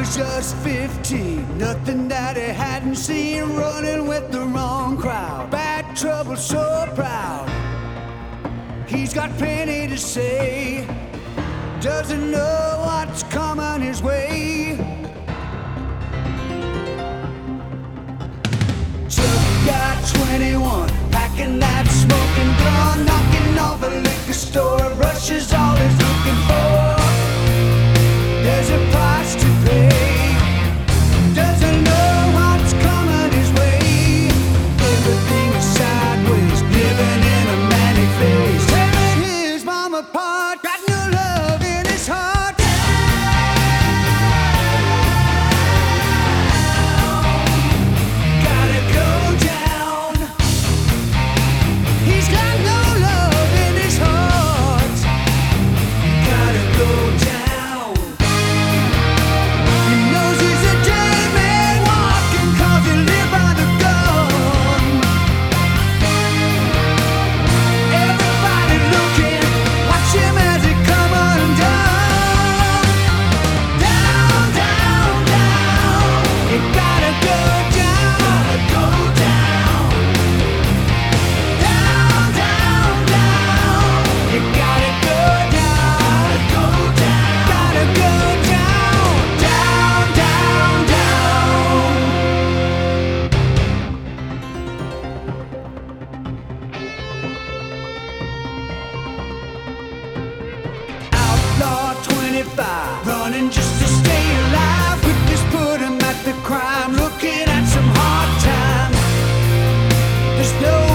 was just 15, nothing that he hadn't seen, running with the wrong crowd. Bad trouble, so proud. He's got plenty to say, doesn't know what's coming his way. Chuck got 21, packing that smoking gun, knocking off a liquor store, rushes all he's looking for. There's a price to pay, doesn't know what's coming his way. Everything is sideways, living in a manic phase. Tearing his mom apart, got no love in his heart. Gotta go down. He's got no love in his heart. Gotta go down. He knows he's a dead man walking, 'cause he live by the gun. Everybody looking, watch him as he come undone. Down, down, down. You gotta go down. Gotta go down. Down, down, down. You gotta go down. Gotta go down. Gotta go down. Down, down, down. Outlaw 25, running just to stay alive. Witness put him at the crime, looking at some hard time. There's no